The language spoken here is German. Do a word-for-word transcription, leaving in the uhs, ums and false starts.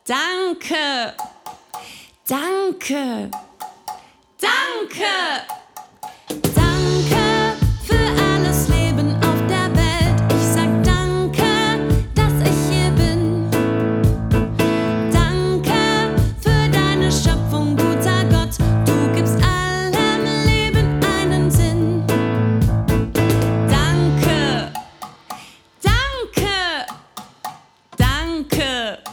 Danke, danke, danke, danke für alles Leben auf der Welt. Ich sag danke, dass ich hier bin. Danke für deine Schöpfung, guter Gott. Du gibst allem Leben einen Sinn. Danke, danke, danke.